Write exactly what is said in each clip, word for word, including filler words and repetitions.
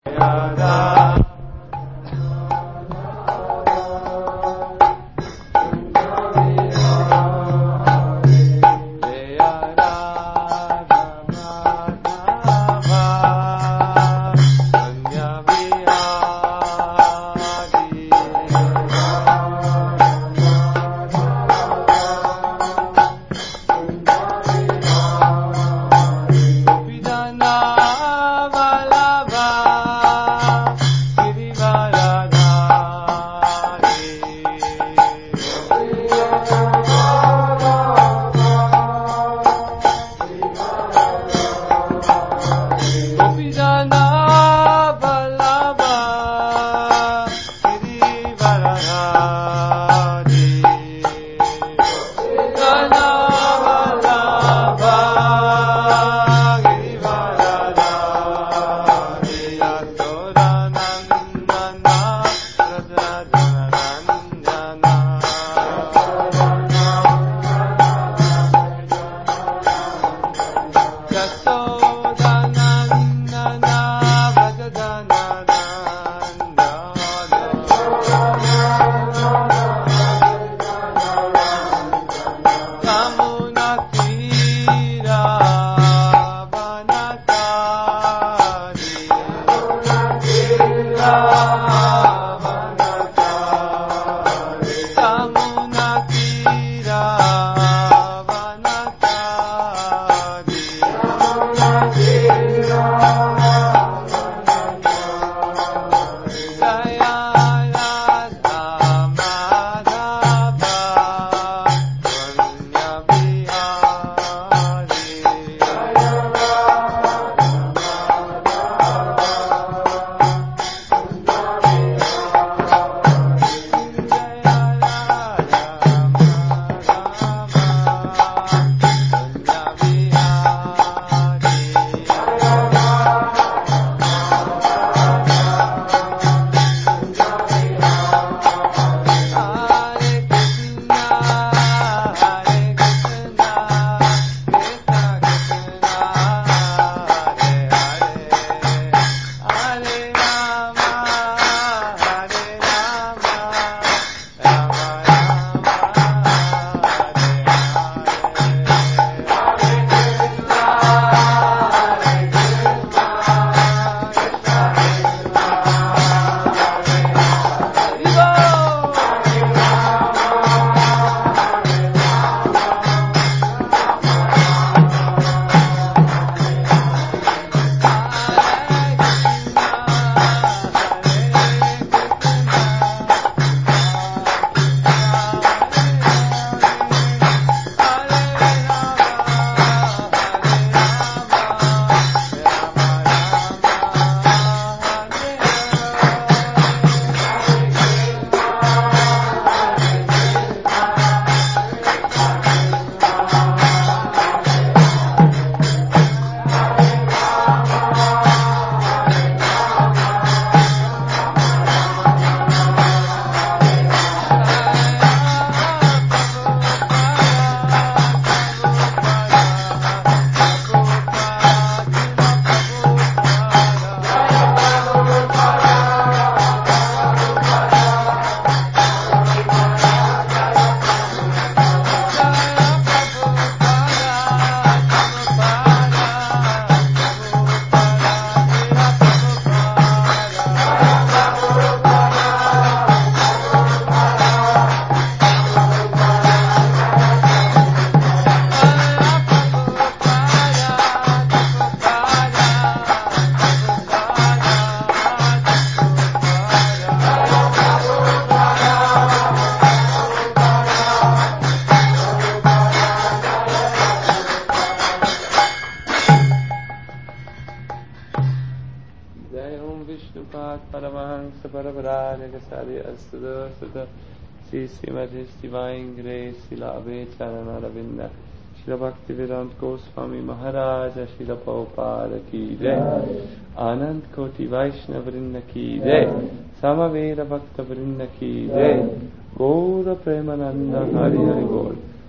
Sri Srimati Divine Grace Srila Abhayacharana Ravinda Srila Bhaktivedanta Goswami Maharaj Srila Prabhupada Ki Jai Anand Koti Vaishnava Vrinda Ki Jai Samaveda Bhakta Vrinda Ki Jai Gaura Premananda Hari Hari Gaur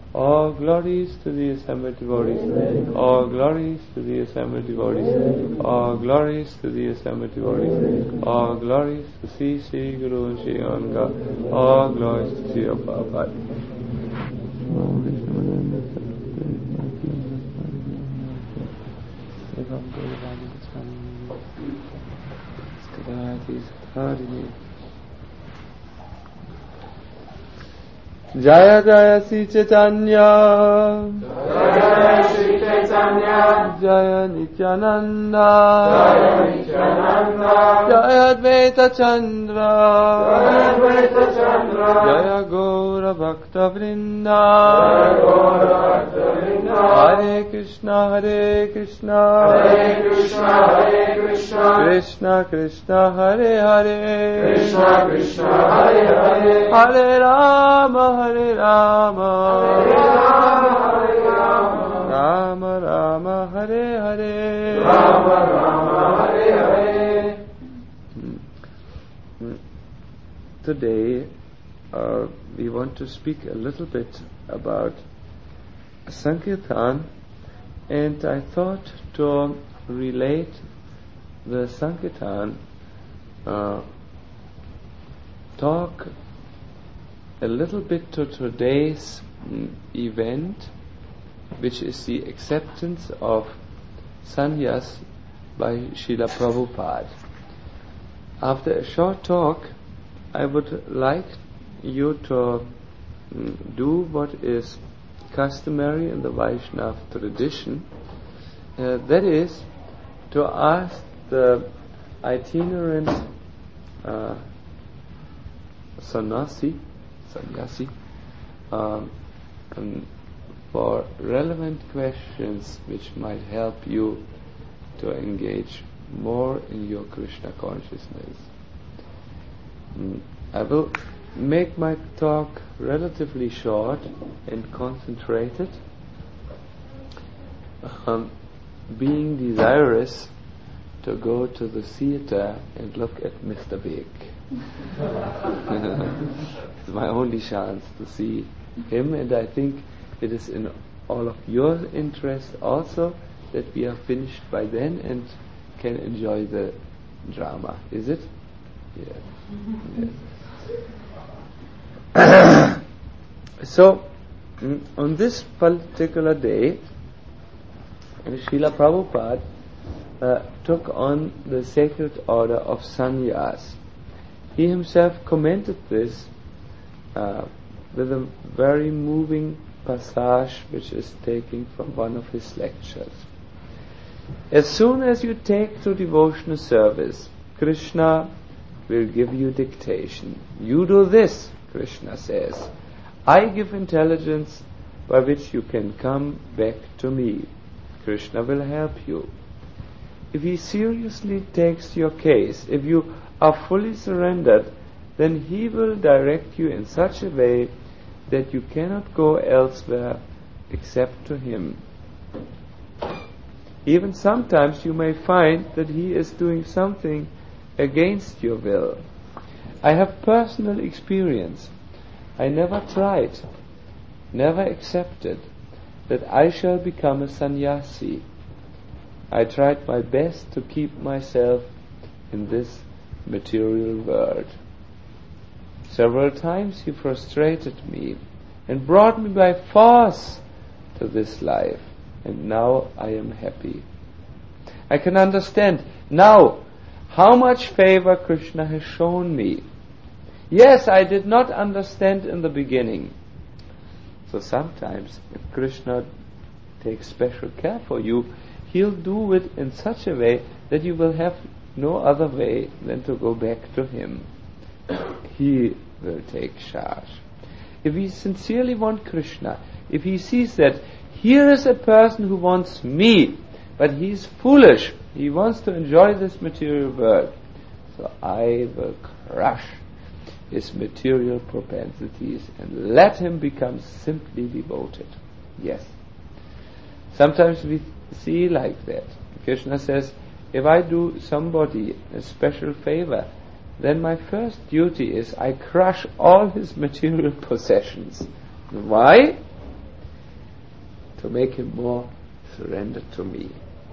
All glories to the assembled devotees. All glories to the assembled devotees. All glories to the assembled devotees. All glories to Sri Sri Guru and Sri Anga. All glories to Sri Prabhupada. Jaya Jaya Sri Chaitanya, Jaya Sri Chaitanya, Jaya Nityananda, Jaya Nityananda, Jaya Advaita Chandra, Jaya Advaita Chandra, Jaya Gaura Bhakta Vrinda, Jaya Gaura Bhakta Vrinda, Hare Krishna Hare Krishna, Hare Krishna Hare Krishna, Krishna Krishna Hare Hare, Krishna Krishna Hare Hare, Hare Rama Hare Rama, Hare Rama Hare Rama, Rama Rama Hare Hare, Rama Rama Hare Hare. Today uh, we want to speak a little bit about Sankirtan, and I thought to relate the Sankirtan uh, talk a little bit to today's mm, event, which is the acceptance of sannyas by Srila Prabhupada. After a short talk, I would like you to mm, do what is customary in the Vaishnava tradition, uh, that is, to ask the itinerant uh, sannyasi, sannyasi um, um, for relevant questions which might help you to engage more in your Krishna consciousness. Mm, I will make my talk relatively short and concentrated, um, being desirous to go to the theater and look at Mister Big. It's my only chance to see him, and I think it is in all of your interest also that we are finished by then and can enjoy the drama. Is it? Yes. Yes. So, mm, on this particular day, Srila Prabhupada uh, took on the sacred order of sannyas. He himself commented this uh, with a very moving passage which is taken from one of his lectures. As soon as you take to devotional service, Krishna will give you dictation. You do this, Krishna says. I give intelligence by which you can come back to me. Krishna will help you. If he seriously takes your case, if you are fully surrendered, then he will direct you in such a way that you cannot go elsewhere except to him. Even sometimes you may find that he is doing something against your will. I have personal experience. I never tried, never accepted that I shall become a sannyasi. I tried my best to keep myself in this material world. Several times he frustrated me and brought me by force to this life, and now I am happy. I can understand now how much favor Krishna has shown me. Yes, I did not understand in the beginning. So sometimes, if Krishna takes special care for you, he'll do it in such a way that you will have no other way than to go back to him. He will take charge. If we sincerely want Krishna, if he sees that here is a person who wants me, but he's foolish, he wants to enjoy this material world, so I will crush his material propensities and let him become simply devoted. Yes. Sometimes we see like that. Krishna says, if I do somebody a special favor, then my first duty is I crush all his material possessions. Why? to make him more surrendered to me.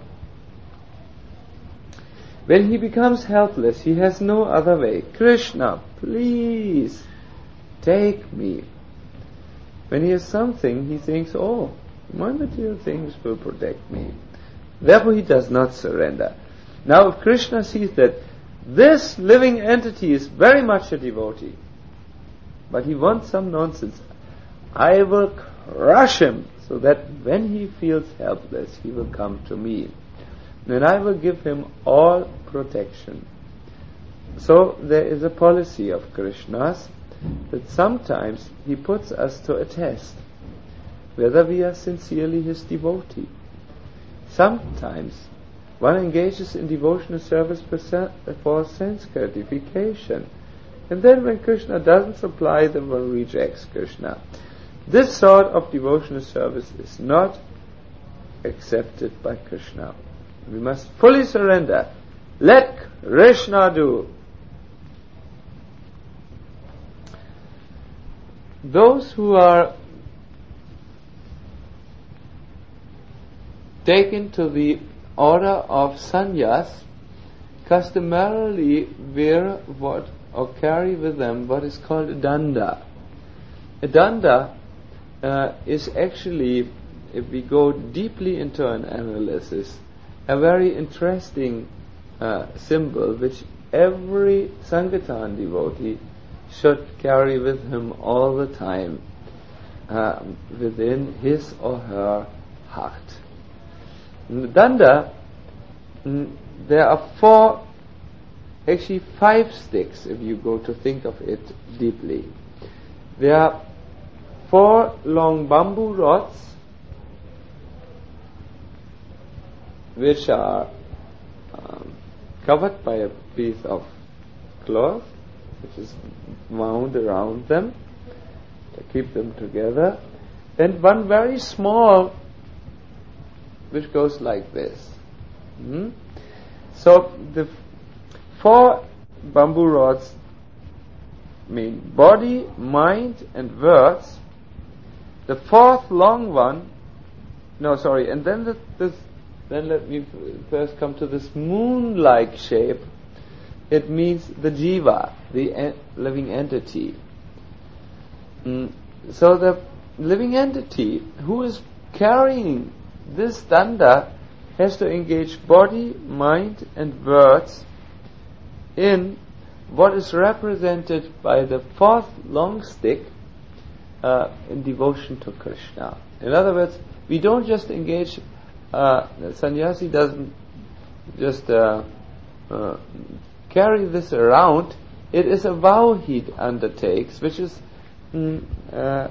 When he becomes helpless, he has no other way. Krishna, please take me. When he has something, he thinks, oh, my material things will protect me. Therefore he does not surrender. Now if Krishna sees that this living entity is very much a devotee, but he wants some nonsense, I will crush him so that when he feels helpless, he will come to me. Then I will give him all protection. So there is a policy of Krishna's that sometimes he puts us to a test whether we are sincerely his devotee. Sometimes one engages in devotional service for sense gratification, and then when Krishna doesn't supply, then one rejects Krishna. This sort of devotional service is not accepted by Krishna. We must fully surrender. Let Krishna do. Those who are taken to the order of sannyas customarily wear what or carry with them what is called a danda. A danda uh, is actually, if we go deeply into an analysis, a very interesting uh, symbol which every Sankirtan devotee should carry with him all the time uh, within his or her heart. In the danda, mm, there are four, actually five sticks if you go to think of it deeply. There are four long bamboo rods which are um, covered by a piece of cloth which is wound around them to keep them together, and one very small which goes like this. Hmm? So the f- four bamboo rods mean body, mind and words. The fourth long one, no sorry, and then the, this Then let me first come to this moon-like shape. It means the jiva, the en- living entity. Mm. So the living entity who is carrying this danda has to engage body, mind and words in what is represented by the fourth long stick uh, in devotion to Krishna. In other words, we don't just engage Uh, the sannyasi doesn't just uh, uh, carry this around. It is a vow he undertakes, which is, mm, uh,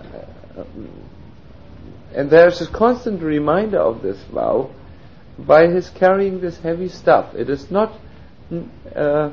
and there's a constant reminder of this vow by his carrying this heavy stuff. It is not mm, uh,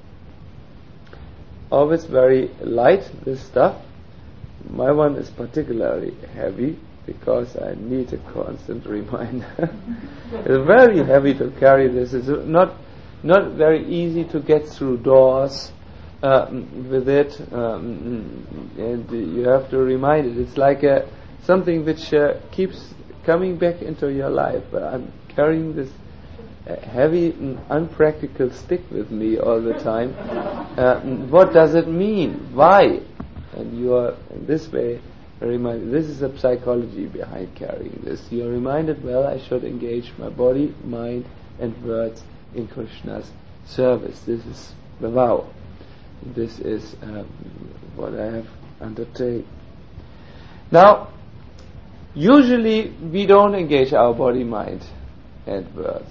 always very light, this stuff. My one is particularly heavy, because I need a constant reminder. It's very heavy to carry this. It's not not very easy to get through doors uh, with it, um, and you have to remind it. It's like a, something which uh, keeps coming back into your life. I'm carrying this uh, heavy, unpractical stick with me all the time. Uh, what does it mean? Why? And you are in this way reminded. This is the psychology behind carrying this. You are reminded, well, I should engage my body, mind and words in Krishna's service. This is the vow. This is um, what I have undertaken. Now, usually we don't engage our body, mind and words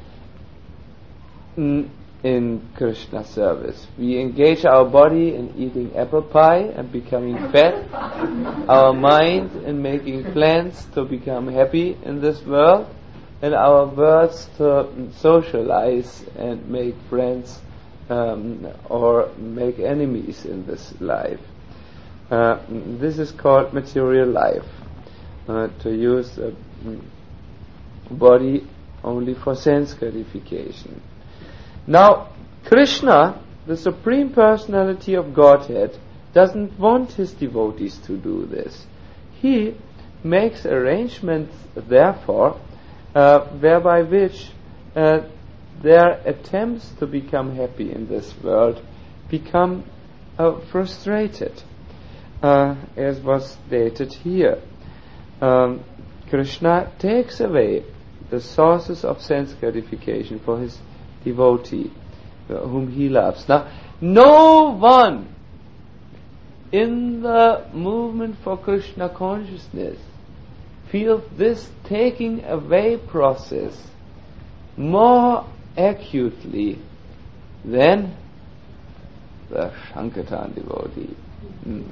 in, in Krishna service. We engage our body in eating apple pie and becoming fat, our mind in making plans to become happy in this world, and our words to socialize and make friends um, or make enemies in this life. Uh, this is called material life, uh, to use the body only for sense gratification. Now, Krishna, the Supreme Personality of Godhead, doesn't want his devotees to do this. He makes arrangements, therefore, uh, whereby which uh, their attempts to become happy in this world become uh, frustrated, uh, as was stated here. Um, Krishna takes away the sources of sense gratification for his devotee, uh, whom he loves. Now, no one in the movement for Krishna consciousness feels this taking away process more acutely than the Sankirtan devotee. Mm.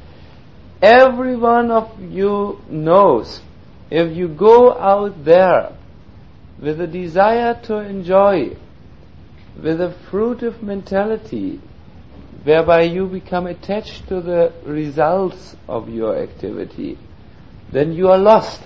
Every one of you knows, if you go out there with a desire to enjoy, with a fruitive mentality, whereby you become attached to the results of your activity, then you are lost.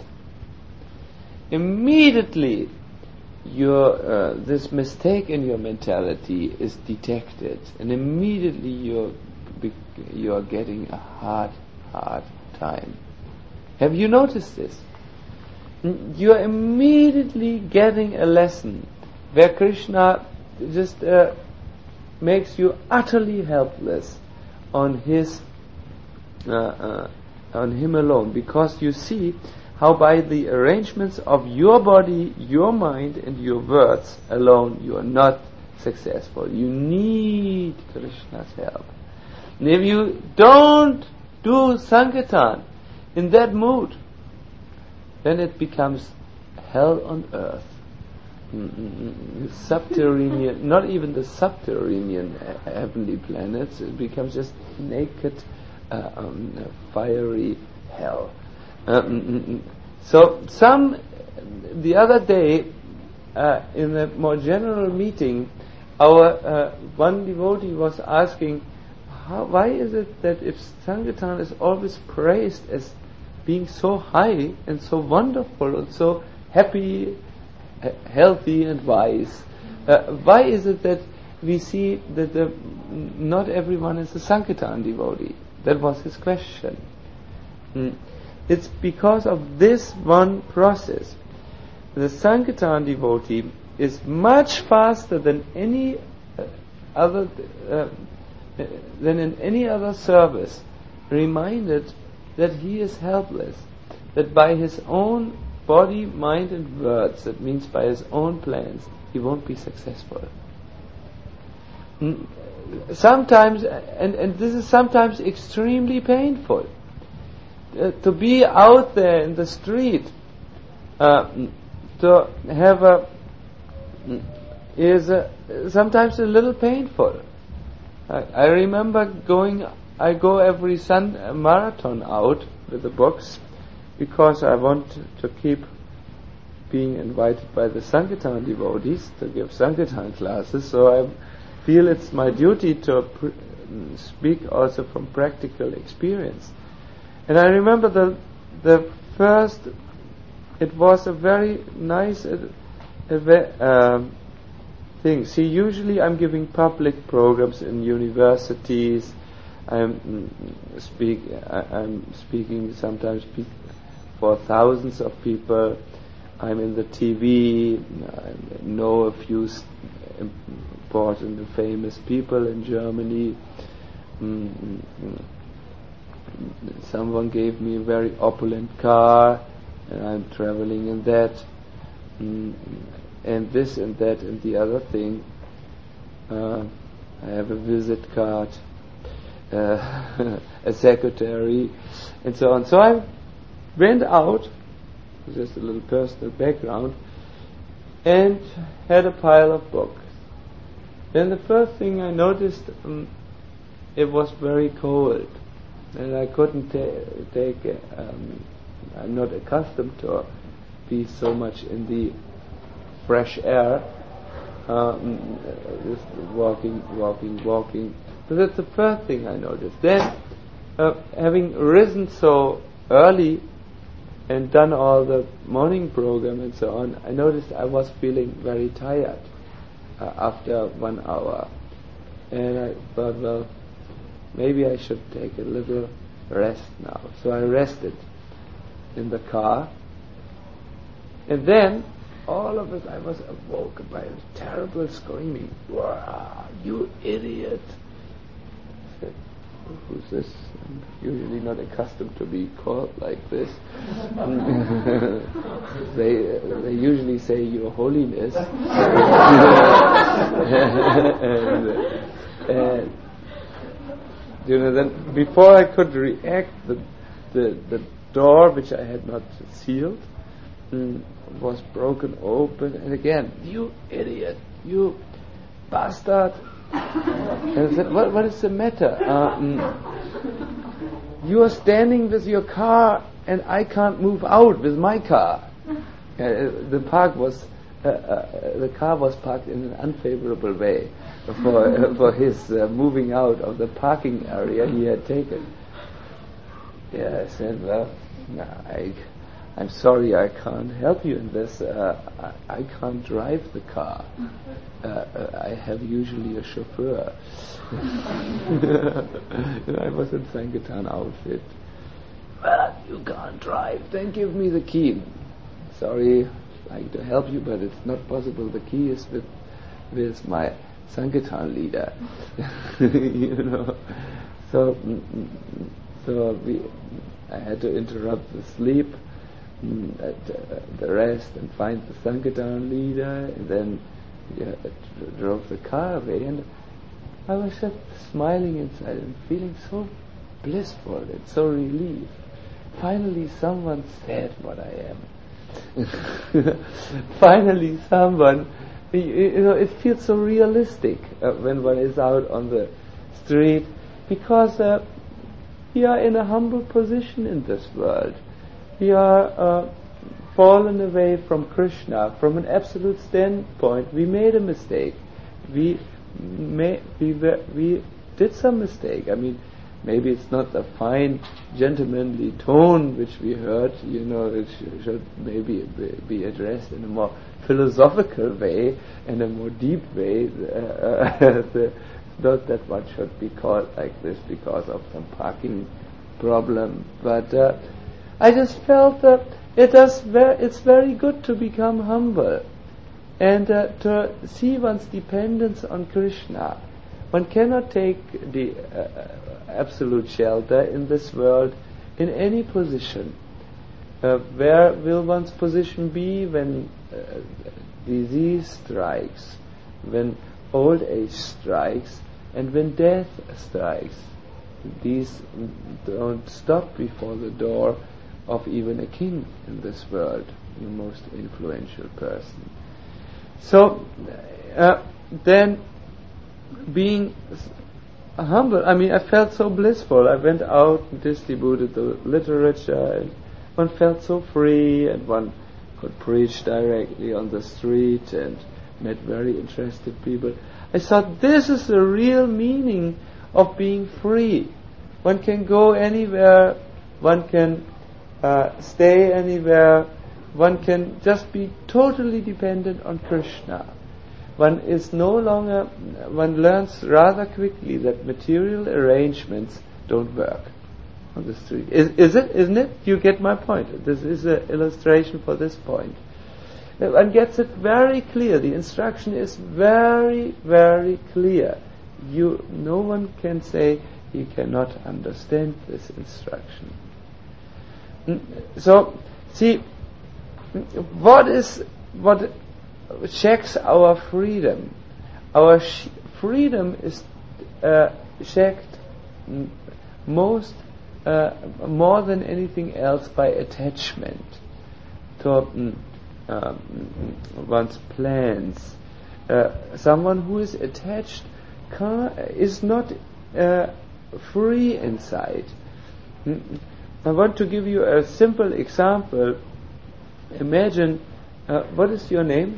Immediately, your uh, this mistake in your mentality is detected, and immediately you're you are getting a hard, hard time. Have you noticed this? You are immediately getting a lesson where Krishna just uh, makes you utterly helpless on his uh, uh, on him alone, because you see how by the arrangements of your body, your mind and your words alone you are not successful. You need Krishna's help. And if you don't do Sankirtan in that mood, then it becomes hell on earth. Mm-mm-mm. Subterranean, not even the subterranean uh, heavenly planets, it becomes just naked, uh, um, fiery hell. Um, so some, the other day, uh, in a more general meeting, our uh, one devotee was asking, how, why is it that if Sankirtan is always praised as being so high and so wonderful and so happy, uh, healthy and wise, uh, why is it that we see that the, not everyone is a Sankirtan devotee? That was his question. Mm. It's because of this one process. The Sankirtan devotee is much faster than any uh, other uh, than in any other service reminded that he is helpless, that by his own body, mind and words, that means by his own plans, he won't be successful. Sometimes, and, and this is sometimes extremely painful, uh, to be out there in the street, uh, to have a, is a, sometimes a little painful. I, I remember going, I go every Sun uh, marathon out with the books, because I want to keep being invited by the Sankirtan devotees to give Sankirtan classes, so I feel it's my duty to pr- speak also from practical experience. And I remember the the first, it was a very nice uh, uh, um, thing. See, usually I'm giving public programs in universities. I'm mm, speak. I, I'm speaking sometimes pe- for thousands of people. I'm in the T V. I know a few st- important and famous people in Germany. Mm, mm, someone gave me a very opulent car, and I'm traveling in that. Mm, and this and that and the other thing. Uh, I have a visit card. Uh, a secretary, and so on. So I went out, just a little personal background, and had a pile of books. Then the first thing I noticed, um, it was very cold, and I couldn't ta- take. Um, I'm not accustomed to be so much in the fresh air. Um, just walking, walking, walking. So that's the first thing I noticed. Then, uh, having risen so early and done all the morning program and so on, I noticed I was feeling very tired uh, after one hour. And I thought, well, maybe I should take a little rest now. So I rested. in the car. And then, all of it, I was awoken by a terrible screaming. "Wow, you idiot!" I said, "Who's this?" I'm usually not accustomed to be called like this. they they usually say, "Your Holiness." and, and you know, then before I could react, the the the door, which I had not sealed, mm, was broken open, and again, "You idiot, you bastard!" And I said, "What what is the matter? Uh, mm, you are standing with your car, and I can't move out with my car." Uh, the park was uh, uh, the car was parked in an unfavorable way for uh, for his uh, moving out of the parking area he had taken. Yeah, I said, "Well, I, I'm sorry, I can't help you in this. Uh, I, I can't drive the car. Uh, uh, I have usually a chauffeur." And I was in Sankirtan outfit. "Well, you can't drive. Then give me the key." "Sorry, I'd like to help you, but it's not possible. The key is with with my Sankirtan leader." You know. So, so we, I had to interrupt the sleep, at, uh, the rest, and find the Sankirtan leader, and then yeah, d- drove the car away, and I was just smiling inside and feeling so blissful and so relieved. Finally someone said what I am. Finally someone, you, you know, it feels so realistic uh, when one is out on the street, because uh, we are in a humble position in this world. We are uh, fallen away from Krishna. From an absolute standpoint, we made a mistake. We may, we were, we did some mistake. I mean, maybe it's not a fine, gentlemanly tone which we heard. You know, it sh- should maybe be addressed in a more philosophical way and a more deep way. Uh, the, not that one should be called like this because of some parking problem, but uh, I just felt that it does ver- it's very good to become humble and uh, to see one's dependence on Krishna. One cannot take the uh, absolute shelter in this world in any position. Uh, where will one's position be when uh, disease strikes, when old age strikes, and when death strikes? These don't stop before the door of even a king in this world, the most influential person. So uh, then, being humble, I mean, I felt so blissful. I went out and distributed the literature, and one felt so free, and one could preach directly on the street and met very interested people. I thought, this is the real meaning of being free. One can go anywhere, one can uh, stay anywhere, one can just be totally dependent on Krishna. One is no longer, one learns rather quickly that material arrangements don't work on the street. Is, is it, isn't it? You get my point. This is an illustration for this point. One gets it very clear. The instruction is very, very clear. You, no one can say he cannot understand this instruction. So, see, what is, what checks our freedom? Our sh- freedom is uh, checked m- most, uh, more than anything else by attachment to mm, um, one's plans. Uh, someone who is attached can't, is not uh, free inside. Mm. I want to give you a simple example. Imagine, uh, what is your name?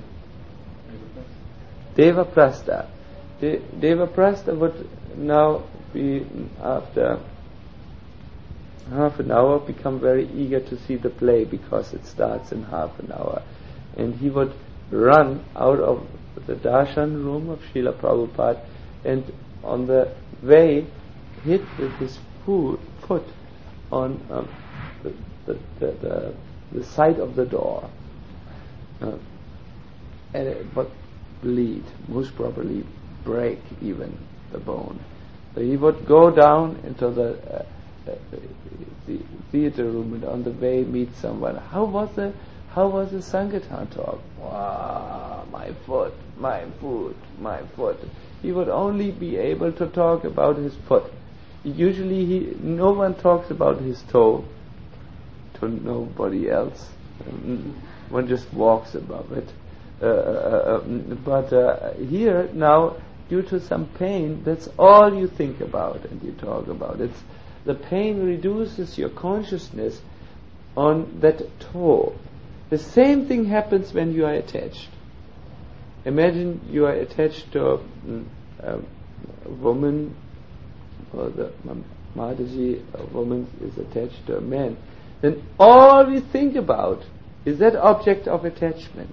Devaprastha. De- Devaprastha would now be, after half an hour, become very eager to see the play because it starts in half an hour. And he would run out of the darshan room of Srila Prabhupada and on the way hit with his fo- foot on um, the the, the, the side of the door, uh, and it would bleed, most probably break even the bone. So he would go down into the, uh, uh, the theater room and on the way meet someone. How was the how was the Sankirtan talk? Wow, my foot, my foot, my foot. He would only be able to talk about his foot. Usually, he no one talks about his toe to nobody else. One just walks above it. Uh, uh, but uh, here now, due to some pain, that's all you think about and you talk about. It's the pain reduces your consciousness on that toe. The same thing happens when you are attached. Imagine you are attached to a, a, a woman, or the Mataji, a woman is attached to a man. Then all we think about is that object of attachment.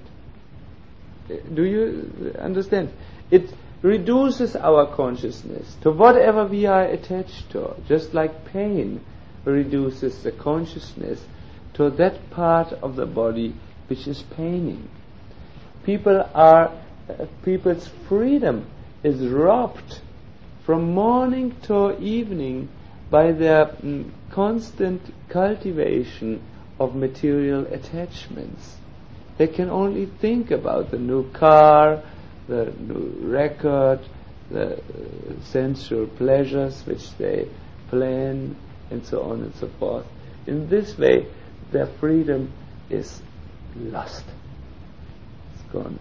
Do you understand? It reduces our consciousness to whatever we are attached to, just like pain reduces the consciousness to that part of the body which is paining. People are, uh, people's freedom is robbed from morning to evening by their mm, constant cultivation of material attachments. They can only think about the new car, the new record, the uh, sensual pleasures which they plan, and so on and so forth. In this way, their freedom is lost. It's gone.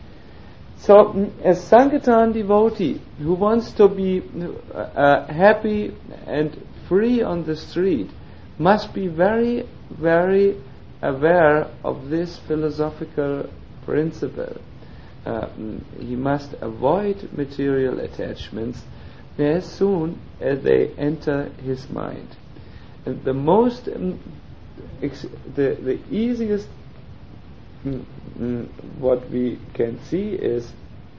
So, a Sankirtan devotee who wants to be uh, happy and free on the street must be very, very aware of this philosophical principle. Uh, he must avoid material attachments as soon as they enter his mind. And the most, um, ex- the the easiest mm, mm, what we can see is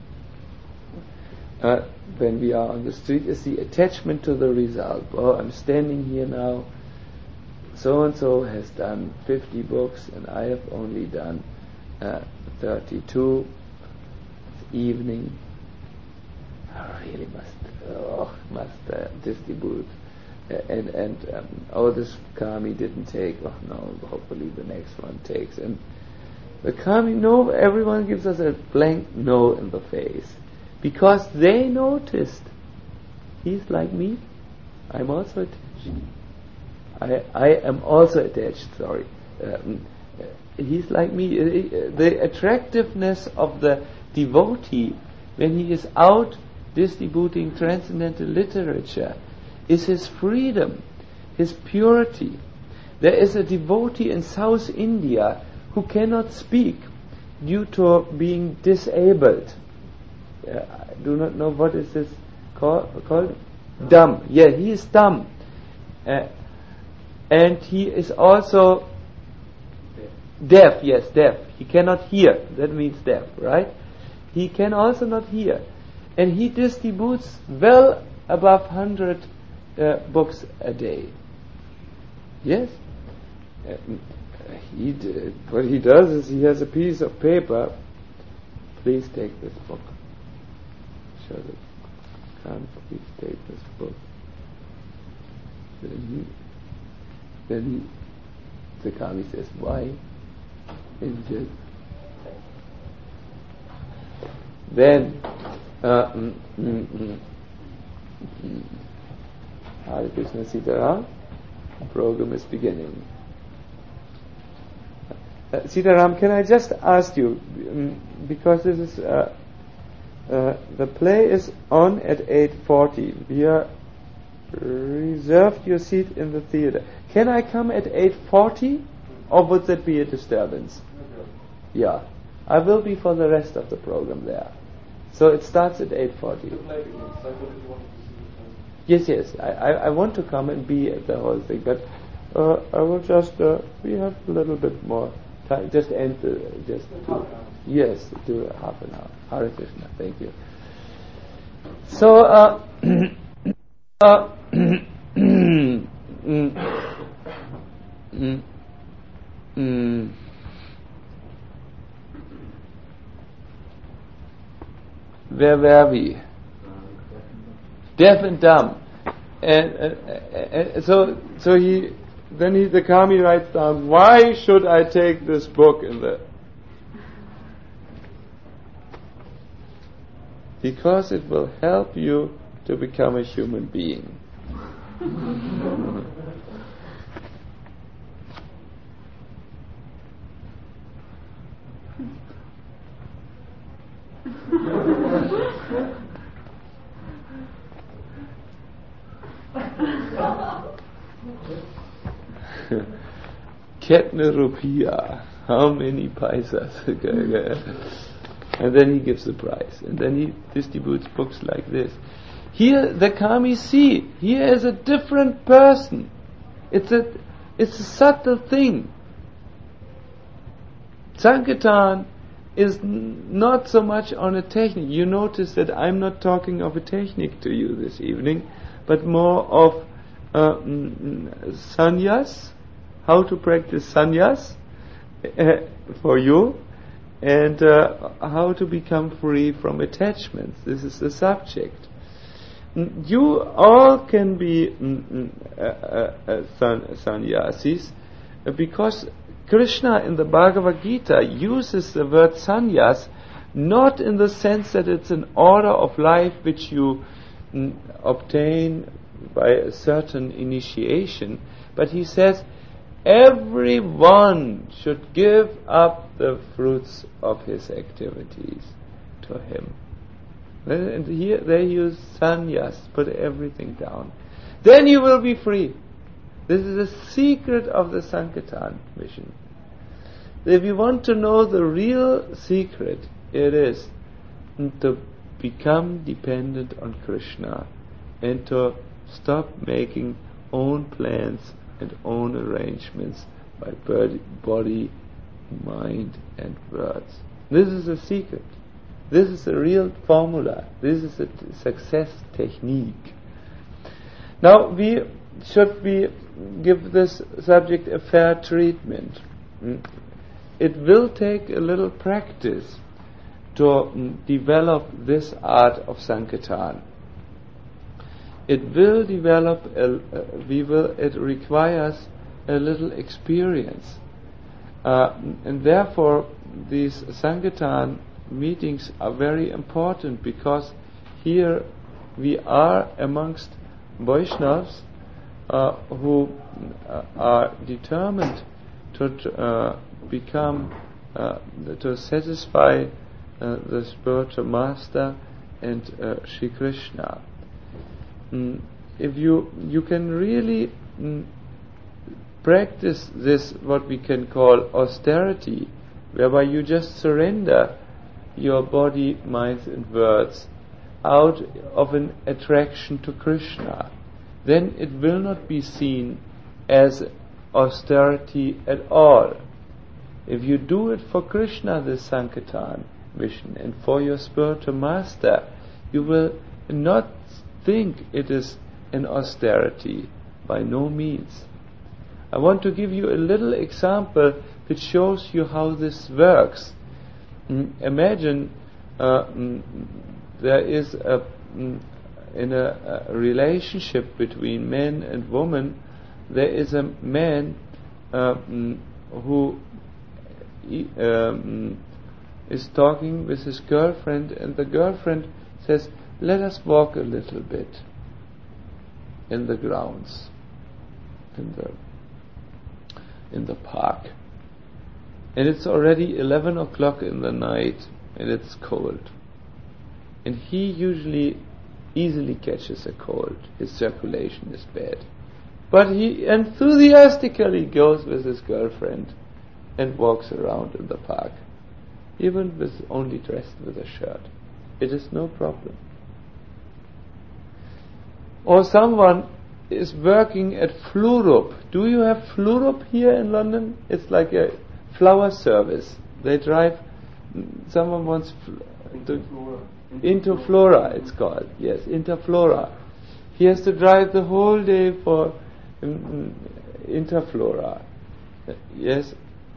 uh, when we are on the street is the attachment to the result. Oh, I'm standing here now. So and so has done fifty books, and I have only done uh, thirty-two. It's evening. I really must, oh, must uh, distribute. Uh, and and um, oh, this kami didn't take. Oh no, hopefully the next one takes. And the kami, no, everyone gives us a blank no in the face because they noticed he's like me. I'm also attached. I I am also attached. Sorry, um, uh, he's like me. Uh, the attractiveness of the devotee when he is out distributing transcendental literature is his freedom, his purity. There is a devotee in South India who cannot speak due to being disabled. Uh, I do not know what is this call, called. Dumb. Yeah, he is dumb. Uh, and he is also deaf. Yes, deaf. He cannot hear. That means deaf, right? He can also not hear. And he distributes well above one hundred uh, books a day. Yes? Uh, he d- what he does is he has a piece of paper. Please take this book. Show the Khan, please take this book. Then he, then he, the Kami says, why? And he says, then uh, mm, mm, mm, mm. Hare Krishna Sitaram. The program is beginning. Uh, Sitaram, can I just ask you, um, because this is uh, uh, the play is on at eight forty. We are reserved your seat in the theater. Can I come at eight forty, or would that be a disturbance? Okay. Yeah, I will be for the rest of the program there. So it starts at eight forty. Yes, yes. I, I, I want to come and be at the whole thing, but uh, I will just. Uh, we have a little bit more time. Just end. Uh, just do, yes, do half an hour. Hare Krishna. Thank you. So. Uh, uh, mm, mm, mm, where were we? Deaf and dumb. And, and, and so, so he, then he, the Kami writes down, why should I take this book in the? Because it will help you to become a human being. Ketne rupiah, how many paisas? And then he gives the price, and then he distributes books like this. Here the Kami see, here is a different person. It's a, it's a subtle thing. Sankirtan is n- not so much on a technique. You notice that I'm not talking of a technique to you this evening, but more of uh, mm, sannyas, how to practice sannyas uh, for you, and uh, how to become free from attachments. This is the subject. Mm, you all can be mm, mm, uh, uh, uh, san- sannyasis uh, because Krishna in the Bhagavad Gita uses the word sannyas not in the sense that it's an order of life which you mm, obtain by a certain initiation, but he says everyone should give up the fruits of his activities to him. And here they use sannyas, put everything down. Then you will be free. This is the secret of the Sankirtan mission. If you want to know the real secret, it is to become dependent on Krishna and to stop making own plans and own arrangements by body, mind and words. This is the secret. This is the real formula. This is the t- success technique. Now we should we give this subject a fair treatment. Mm. It will take a little practice to mm, develop this art of Sankirtan. It will develop, a, uh, we will, it requires a little experience. Uh, and therefore, these Sankirtan meetings are very important because here we are amongst Vaishnavas uh, who uh, are determined to uh, become, uh, to satisfy uh, the spiritual master and uh, Sri Krishna. Mm, if you you can really mm, practice this, what we can call austerity, whereby you just surrender your body, mind and words out of an attraction to Krishna, then it will not be seen as austerity at all. If you do it for Krishna, the Sankirtan mission, and for your spiritual master, you will not think it is an austerity, by no means. I want to give you a little example which shows you how this works. Mm, imagine uh, mm, there is a mm, in a, a relationship between man and woman, there is a man uh, mm, who e- um, is talking with his girlfriend, and the girlfriend says, let us walk a little bit in the grounds, in the in the park. And it's already eleven o'clock in the night, and it's cold. And he usually easily catches a cold. His circulation is bad. But he enthusiastically goes with his girlfriend and walks around in the park, even with only dressed with a shirt. It is no problem. Or someone is working at Flurup. Do you have Flurup here in London? It's like a flower service. They drive, someone wants fl- to, Interflora it's called, yes, Interflora. He has to drive the whole day for um, Interflora. Uh, yes,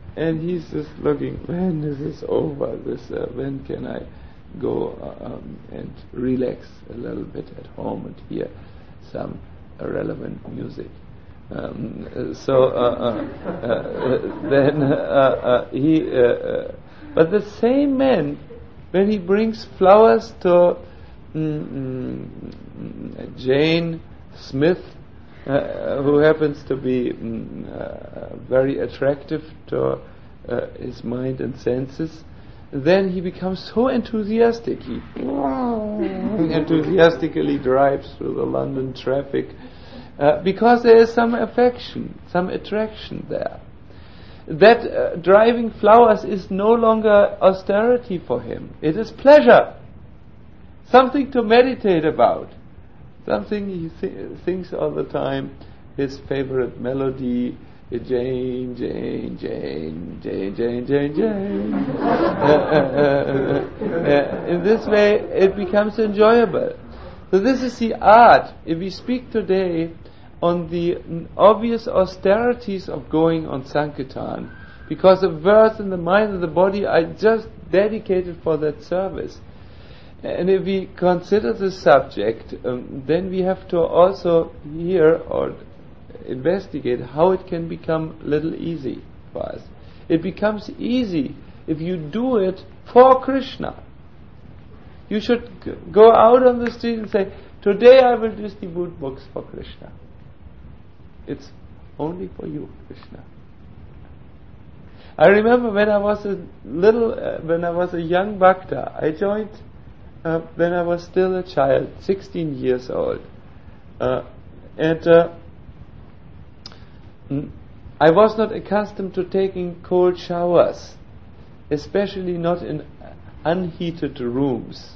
and he's just looking, when is this over? This uh, when can I go uh, um, and relax a little bit at home and hear some uh, relevant music? Um, uh, so uh, uh, uh, then uh, uh, he, uh, uh, but the same man, when he brings flowers to mm, mm, Jane Smith, uh, who happens to be mm, uh, very attractive to uh, his mind and senses, then he becomes so enthusiastic. He enthusiastically drives through the London traffic uh, because there is some affection, some attraction there. That uh, driving flowers is no longer austerity for him. It is pleasure, something to meditate about, something he th- thinks all the time, his favorite melody, Jane, Jane, Jane, Jane, Jane, Jane, Jane. uh, uh, uh, uh, in this way, it becomes enjoyable. So this is the art. If we speak today on the obvious austerities of going on Sankirtan, because the words and the mind and the body are just dedicated for that service. And if we consider the subject, um, then we have to also hear or investigate how it can become a little easy for us. It becomes easy if you do it for Krishna. You should g- go out on the street and say, today I will distribute books for Krishna. It's only for you, Krishna. I remember when I was a little, uh, when I was a young bhakta, I joined uh, when I was still a child, sixteen years old. Uh, and uh, I was not accustomed to taking cold showers, especially not in unheated rooms.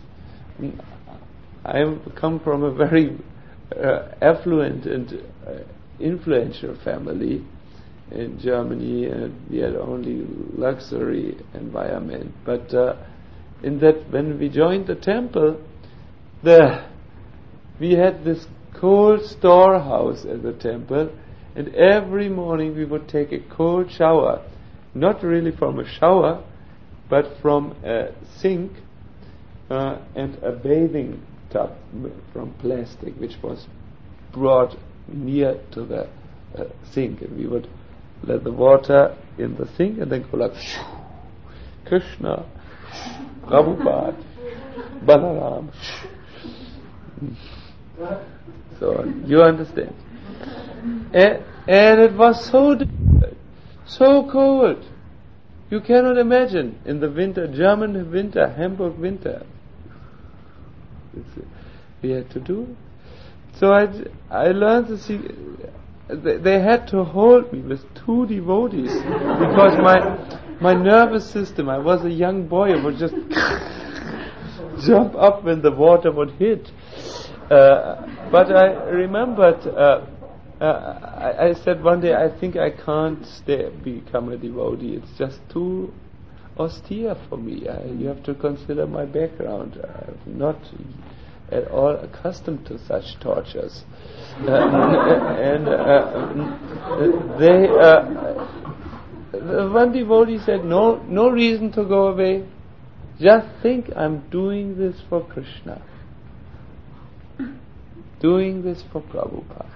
I come from a very uh, affluent and uh, influential family in Germany, and we had only luxury environment. But uh, in that, when we joined the temple, the we had this cold storehouse at the temple, and every morning we would take a cold shower, not really from a shower, but from a sink uh, and a bathing tub from plastic, which was brought near to the uh, sink, and we would let the water in the sink and then go like Krishna, Prabhupada, Balaram. So you understand. And, and it was so difficult, so cold. You cannot imagine in the winter, German winter, Hamburg winter. It's, we had to do it. So I, I learned to see. They, they had to hold me with two devotees because my my nervous system. I was a young boy. I would just jump up when the water would hit. Uh, but I remembered. Uh, uh, I, I said one day, I think I can't stay, become a devotee. It's just too austere for me. I, you have to consider my background. I'm not at all accustomed to such tortures. Uh, and uh, they, uh, one devotee said, no, no reason to go away. Just think, I'm doing this for Krishna. Doing this for Prabhupada.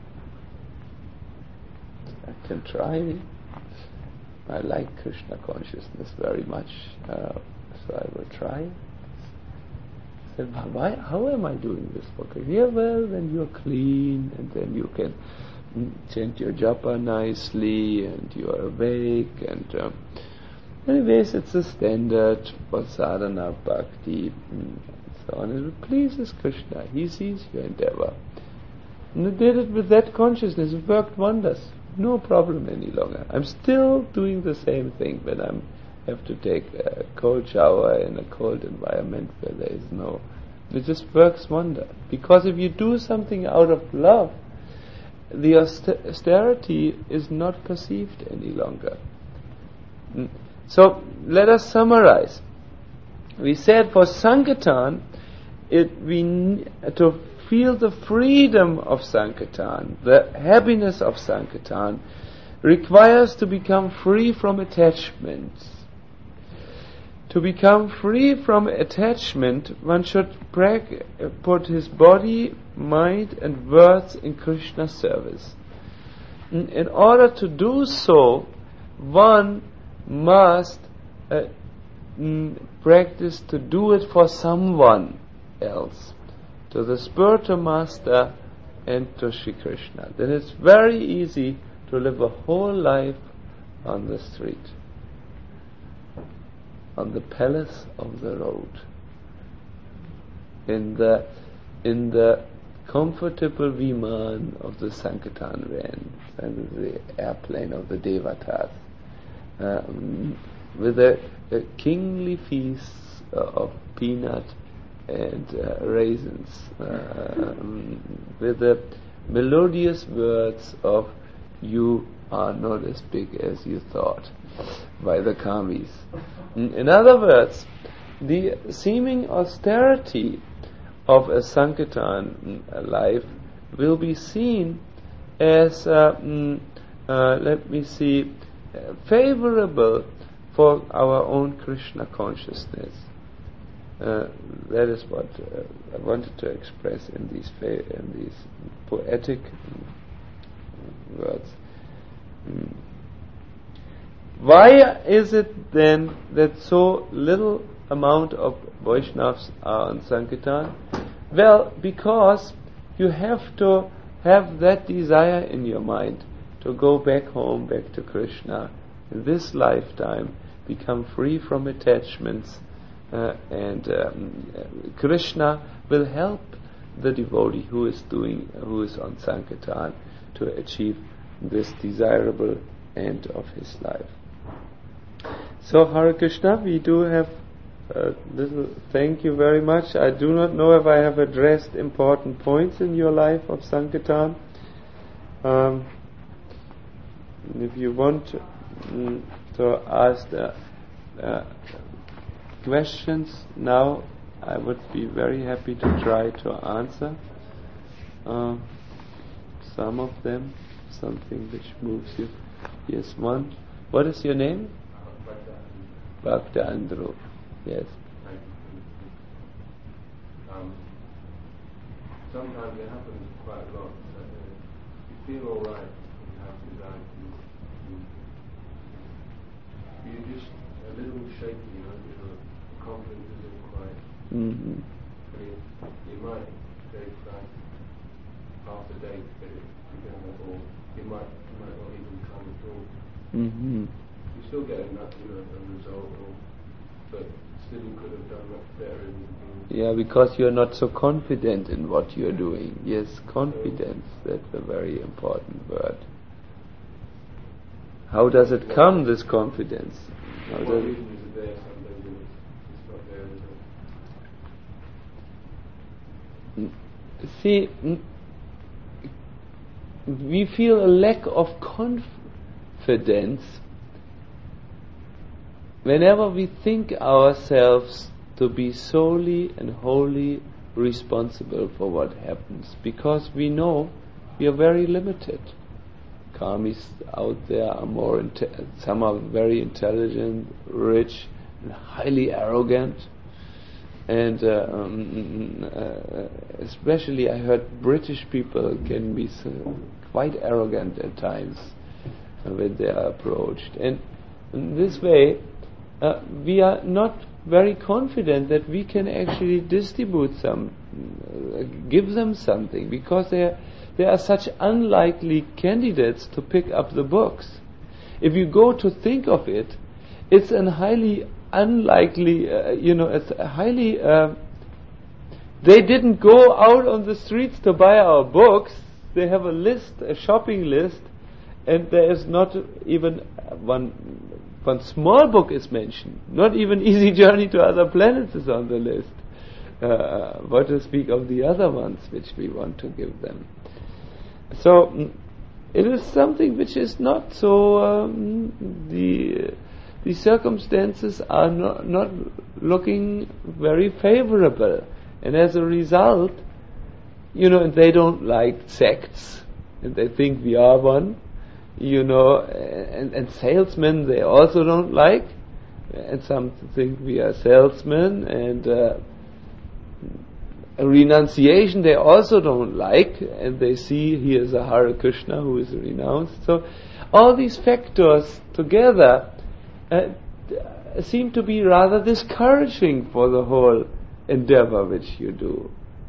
I can try. I like Krishna consciousness very much, uh, so I will try. I said, why? How am I doing this for Krishna? Yeah, well, when you're clean, and then you can mm, chant your japa nicely, and you are awake, and um, anyways, it's a standard for sadhana, bhakti, mm, so on. It pleases Krishna. He sees your endeavor. And I did it with that consciousness. It worked wonders. No problem any longer. I'm still doing the same thing when I have to take a cold shower in a cold environment where there is no... It just works wonder. Because if you do something out of love, the auster- austerity is not perceived any longer. Mm. So let us summarize. We said for Sankirtan, it we n- to feel the freedom of Sankirtan, the happiness of Sankirtan, requires to become free from attachments. To become free from attachment, one should prag- put his body, mind and words in Krishna's service. In, in order to do so, one must uh, mm, practice to do it for someone else, to the spiritual master and to Shri Krishna. Then it's very easy to live a whole life on the street, on the palace of the road, in the in the comfortable viman of the Sankirtan van, and the airplane of the Devatas, um, with a, a kingly feast uh, of peanut and uh, raisins, uh, um, with the melodious words of "You are not as big as you thought," by the Kamis. In, in other words, the seeming austerity of a Sankirtan life will be seen as, uh, mm, uh, let me see, uh, favorable for our own Krishna consciousness. Uh, that is what uh, I wanted to express in these fa- in these poetic words. Mm. Why is it then that so little amount of Vaishnavas are on Sankirtan? Well, because you have to have that desire in your mind to go back home, back to Krishna, in this lifetime, become free from attachments, uh, and um, Krishna will help the devotee who is doing, who is on Sankirtan, to achieve this desirable end of his life. So, Hare Krishna, we do have a little thank you very much. I do not know if I have addressed important points in your life of Sankirtan. Um, if you want to, mm, to ask uh, uh, questions now, I would be very happy to try to answer uh, some of them, something which moves you. Yes, one. What is your name? Bhakta Andrew. Yes. Um, sometimes it happens quite a lot. That, uh, you feel all right. You have desire to. You're just a little shaky. You know, your confidence isn't quite. Mm-hmm. I mean, you might take like half a day to get it together, or you might you might not even come at all. Mm-hmm. You still get enough, you know, a result, or, but still you could have done much better in the beginning. Yeah, because you're not so confident in what you're doing. Yes, confidence, that's a very important word. How does it come, this confidence? How What does reason is it there sometimes and it's not there at all? See, mm, we feel a lack of confidence whenever we think ourselves to be solely and wholly responsible for what happens, because we know we are very limited. Karmis out there are more, inte- some are very intelligent, rich, and highly arrogant. And uh, um, uh, especially I heard British people can be so quite arrogant at times uh, when they are approached. And in this way, uh, we are not very confident that we can actually distribute some, uh, give them something, because they are, they are such unlikely candidates to pick up the books. If you go to think of it, it's a highly unlikely, uh, you know, it's a highly, uh, they didn't go out on the streets to buy our books. They have a list, a shopping list, and there is not even one, one small book is mentioned. Not even Easy Journey to Other Planets is on the list. Uh, what to speak of the other ones which we want to give them. So, mm, it is something which is not so, um, the... The circumstances are not, not looking very favorable, and as a result, you know, they don't like sects, and they think we are one. you know, and, and salesmen they also don't like, and some think we are salesmen, and uh, renunciation they also don't like, and they see here is a Hare Krishna who is renounced. So all these factors together uh, seem to be rather discouraging for the whole endeavor which you do.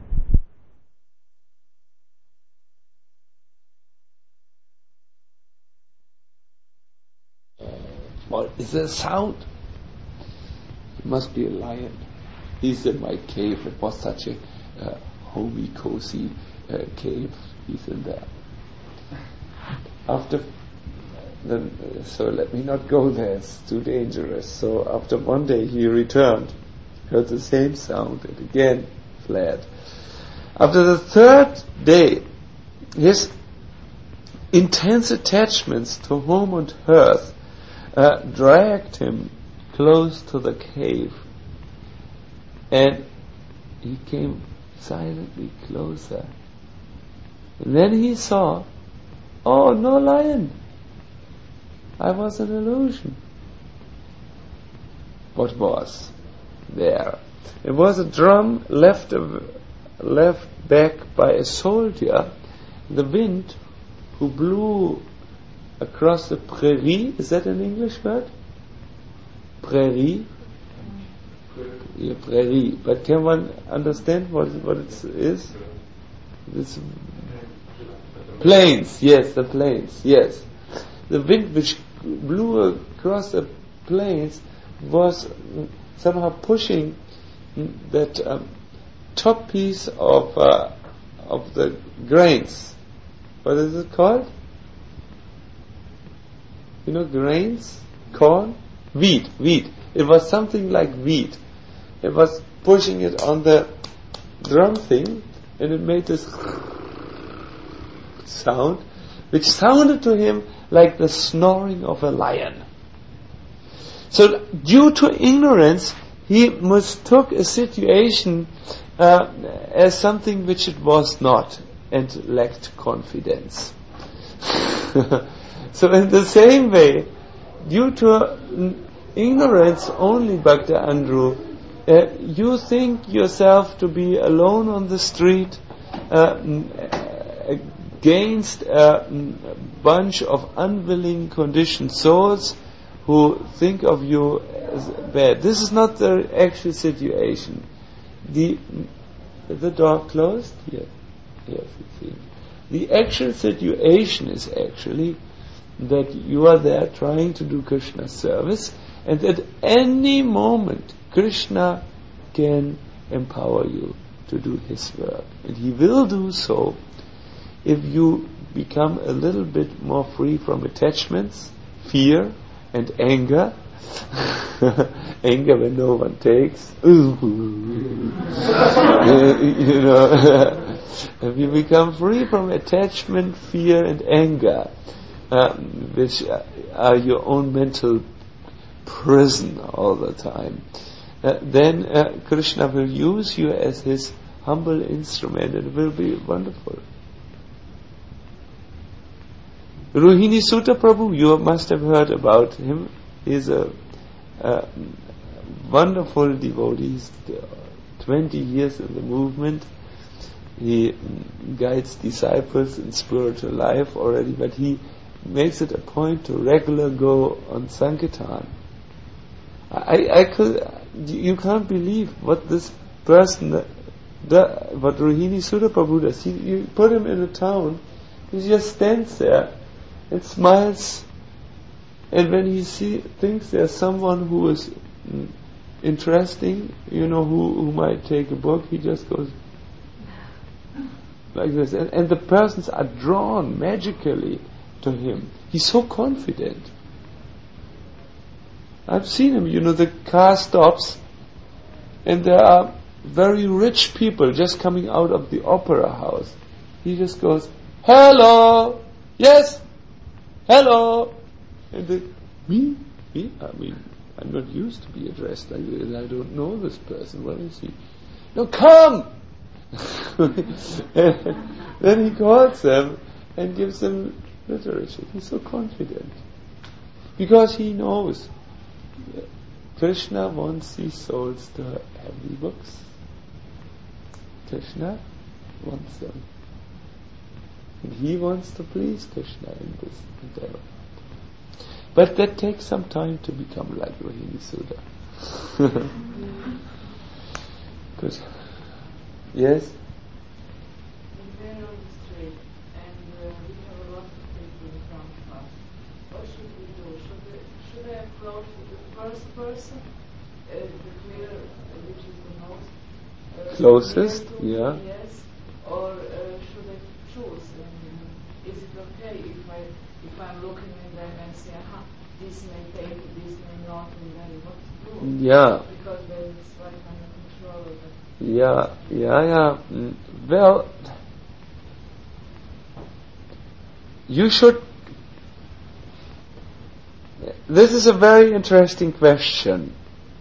What is there a sound? It must be a lion. He's in my cave. It was such a uh, homey, cozy uh, cave. He's in there. After then, uh, so let me not go there. It's too dangerous. So after one day he returned, heard the same sound, and again fled. After the third day, his intense attachments to home and hearth uh, dragged him close to the cave, and he came silently closer. And then he saw, oh, no lion. I was an illusion. What was there? It was a drum left av- left back by a soldier. The wind who blew across the prairie. Is that an English word? Prairie. Yeah, prairie. But can one understand what what it is? This plains. Yes, the plains. Yes, the wind which blew across the plains was somehow pushing that um, top piece of uh, of the grains. What is it called? You know, grains, corn, wheat, wheat. It was something like wheat. It was pushing it on the drum thing, and it made this sound, which sounded to him like the snoring of a lion. So, due to ignorance, he mistook a situation uh, as something which it was not, and lacked confidence. So, in the same way, due to ignorance only, Bhakta Andrew, uh, you think yourself to be alone on the street uh, against a bunch of unwilling conditioned souls who think of you as bad. This is not the actual situation. The the door closed here. Yes, it seems. The actual situation is actually that you are there trying to do Krishna service, and at any moment Krishna can empower you to do his work, and he will do so if you become a little bit more free from attachments, fear and anger. Anger when no one takes. you know, if you become free from attachment, fear and anger, um, which are your own mental prison all the time, uh, then uh, Krishna will use you as his humble instrument, and it will be wonderful. Rohini Sutta Prabhu, you must have heard about him. He is a, a wonderful devotee. He's twenty years in the movement. He guides disciples in spiritual life already, but he makes it a point to regular go on Sankirtan. I, I could, you can't believe what this person, the, what Rohini Sutta Prabhu does. He, you put him in a town, he just stands there and smiles, and when he see, thinks there's someone who is mm, interesting, you know, who, who might take a book, he just goes like this, and, and the persons are drawn magically to him. He's so confident. I've seen him, you know, the car stops and there are very rich people just coming out of the opera house. He just goes, hello, yes, hello. And they, me? Me? I mean, I'm not used to be addressed like this. I don't know this person. What is he? No, come! Then he calls them and gives them literature. He's so confident. Because he knows Krishna wants these souls to have the books. Krishna wants them. And he wants to please Krishna in this endeavor. But that takes some time to become like Rohini Sudha. Good. Yes? We're on the street and uh, we have a lot of people in front of us. What should we do? Should, we, should I approach the first person, uh, the clear, uh, which is the most uh, closest? to me, Yeah. yes, or uh, should I choose? And is it okay if I if I'm looking at them and say, aha, this may take, this may not, and then what to do? Yeah. Because there is right under control of it. Yeah, yeah, yeah. Mm, Well, you should. This is a very interesting question.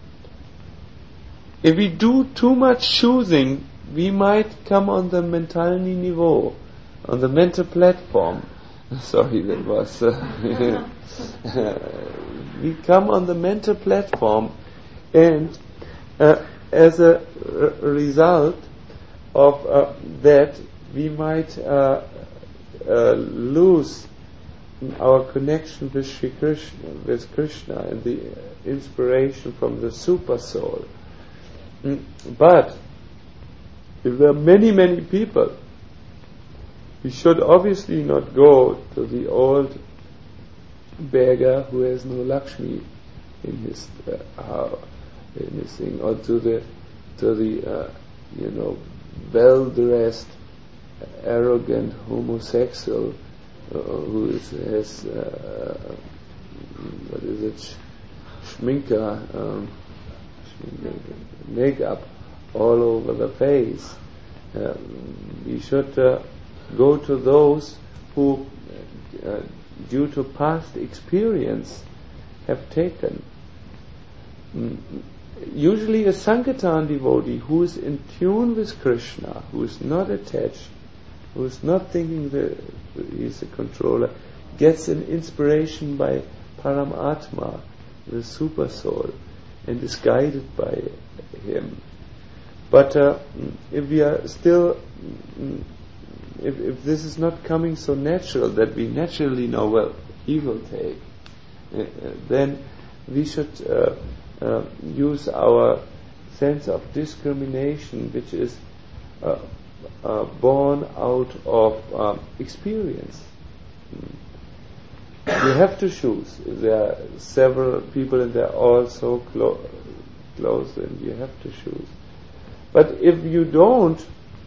If we do too much choosing, we might come on the mentalny niveau, on the mental platform. Sorry, that was. Uh, we come on the mental platform, and uh, as a r- result of uh, that, we might uh, uh, lose our connection with Shri Krishna, with Krishna, and the inspiration from the Super Soul. Mm, But if there are many, many people, we should obviously not go to the old beggar who has no Lakshmi in his uh, house, in his thing, or to the to the uh, you know well-dressed, arrogant homosexual uh, who is, has uh, what is it, sh- shminka, um, shminka, makeup all over the face. Um, we should uh, go to those who, uh, due to past experience, have taken. Mm, Usually a Sankirtan devotee who is in tune with Krishna, who is not attached, who is not thinking that he is a controller, gets an inspiration by Paramatma, the Super Soul, and is guided by him. But uh, if we are still, if, if this is not coming so natural that we naturally know, well, he will take, uh, then we should uh, uh, use our sense of discrimination, which is uh, uh, born out of uh, experience. You have to choose. There are several people and they're all so clo- close, and you have to choose. But if you don't,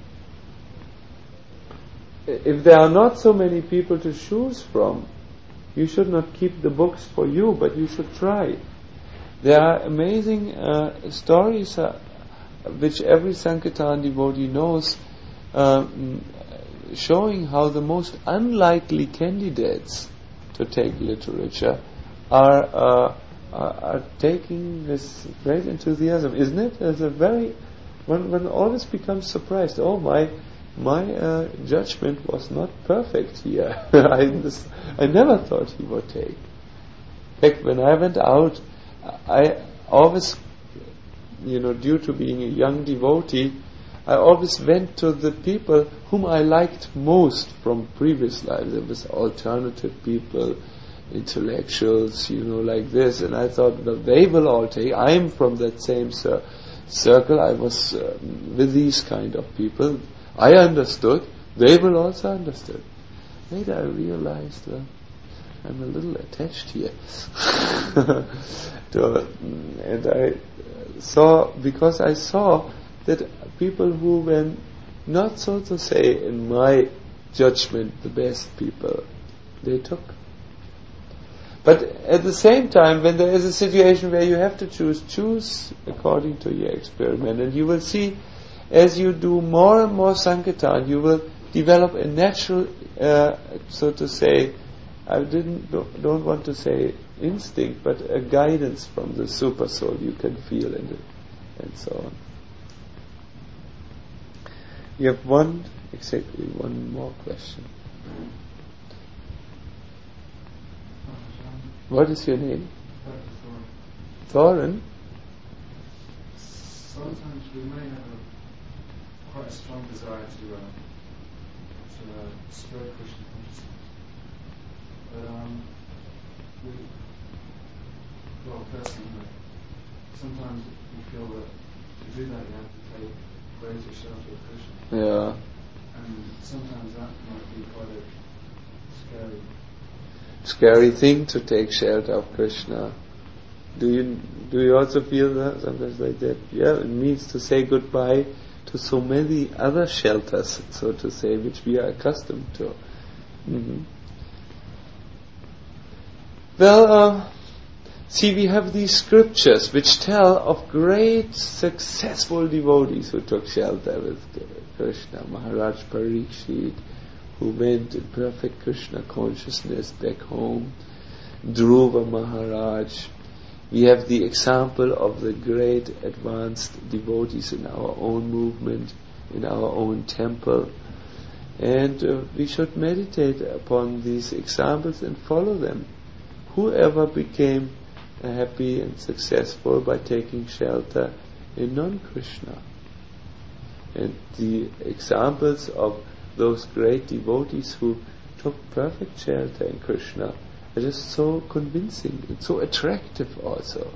if there are not so many people to choose from, you should not keep the books for you, but you should try. There are amazing uh, stories uh, which every Sankirtan devotee knows, um, showing how the most unlikely candidates to take literature are uh, are, are taking this great enthusiasm, isn't it? There's a very one one always becomes surprised. Oh, my my uh, judgment was not perfect here. I this, I never thought he would take. In fact, when I went out, I always, you know, due to being a young devotee, I always went to the people whom I liked most from previous lives. There was alternative people, intellectuals, you know, like this, and I thought, well, they will all take. I'm from that same cir- circle. I was uh, with these kind of people. I understood. They will also understood. Later I realized, well, I'm a little attached here. to, and I saw, because I saw that people who were not, so to say, in my judgment, the best people, they took. But at the same time, when there is a situation where you have to choose, choose according to your experiment, and you will see, as you do more and more Sankirtan, you will develop a natural, uh, so to say, I didn't don't, don't want to say instinct, but a guidance from the Super Soul you can feel in it, and so on. You have one, exactly one more question. What is your name? Doctor Thorin? Sometimes we may have a, quite a strong desire to, uh, to uh, spread Krishna consciousness. But um, we, well, personally, sometimes we feel that to do that you have to take greater shelter of Krishna. Yeah. And sometimes that might be quite a scary. Scary thing to take shelter of Krishna. Do you do you also feel that sometimes like that? Yeah, it means to say goodbye to so many other shelters, so to say, which we are accustomed to. Mm-hmm. Well, uh, see, we have these scriptures which tell of great successful devotees who took shelter with Krishna. Maharaj Parikshit, who went in perfect Krishna consciousness back home. Dhruva Maharaj. We have the example of the great advanced devotees in our own movement, in our own temple. And uh, we should meditate upon these examples and follow them. Whoever became uh, happy and successful by taking shelter in non-Krishna. And the examples of those great devotees who took perfect shelter in Krishna, it is so convincing, it's so attractive also.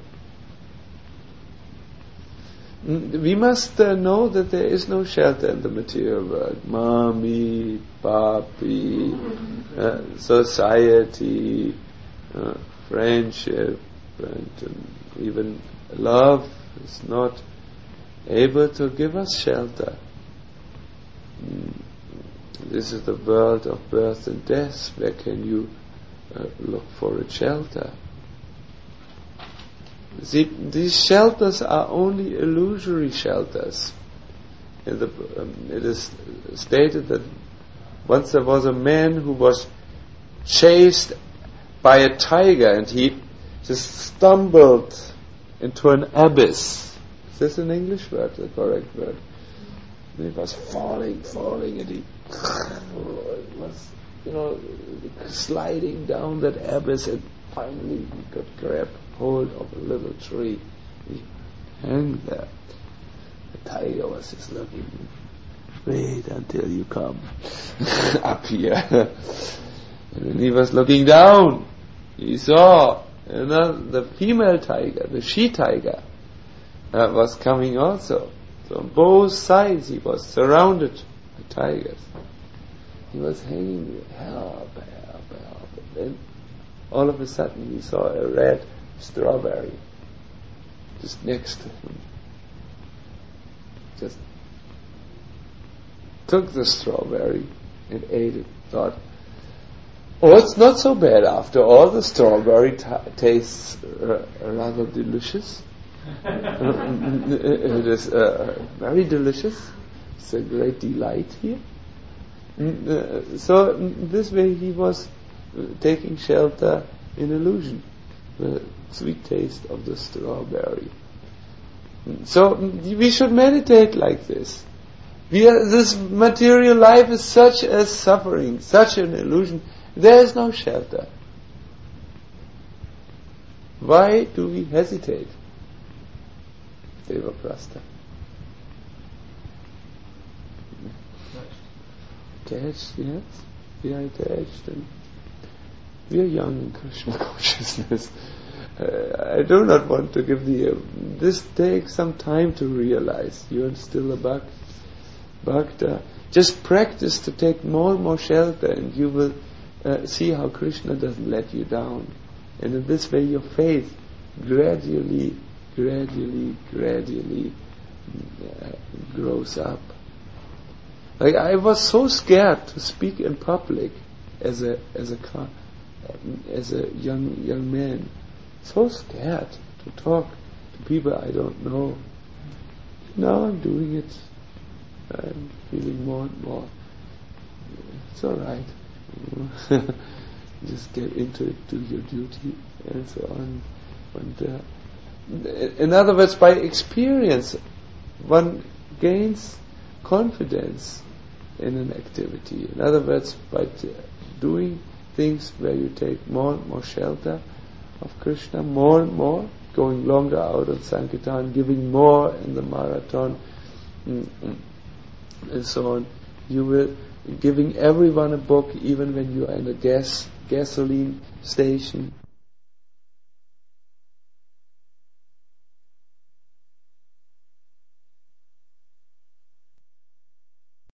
We must uh, know that there is no shelter in the material world. Mami, papi, uh, society, uh, friendship, and um, even love is not able to give us shelter. Mm. This is the world of birth and death. Where can you uh, look for a shelter? See, these shelters are only illusory shelters. In the, um, it is stated that once there was a man who was chased by a tiger and he just stumbled into an abyss. Is this an English word, the correct word? And he was falling, falling, and he was, you know, sliding down that abyss, and finally he could grab hold of a little tree. He hung there. The tiger was just looking, wait until you come up here. And when he was looking down, he saw another, the female tiger, the she tiger, uh, was coming also. So on both sides he was surrounded by tigers. He was hanging there, help, help, help. And then all of a sudden he saw a red strawberry just next to him. Just took the strawberry and ate it. Thought, oh, it's not so bad after all. The strawberry t- tastes uh, rather delicious. It is uh, very delicious. It's a great delight here. Uh, so this way he was uh, taking shelter in illusion, the sweet taste of the strawberry. So we should meditate like this. We are, this material life is such a suffering, such an illusion. There is no shelter. Why do we hesitate? Devaprastha. Attached, yes. We are attached, and we are young in Krishna consciousness. Uh, I do not want to give the... Uh, this takes some time to realize. You are still a bhakt, bhakta. Just practice to take more and more shelter, and you will uh, see how Krishna doesn't let you down. And in this way your faith gradually, gradually, gradually uh, grows up. Like, I was so scared to speak in public as a as a as a young young man. So scared to talk to people I don't know. Now I'm doing it. I'm feeling more and more. It's all right. Just get into it, do your duty, and so on. And uh, in other words, by experience, one gains confidence in an activity. In other words, by t- doing things where you take more and more shelter, of Krishna, more and more, going longer out on Sankirtan, giving more in the marathon, mm-hmm. and so on. You will giving everyone a book, even when you are in a gas gasoline station.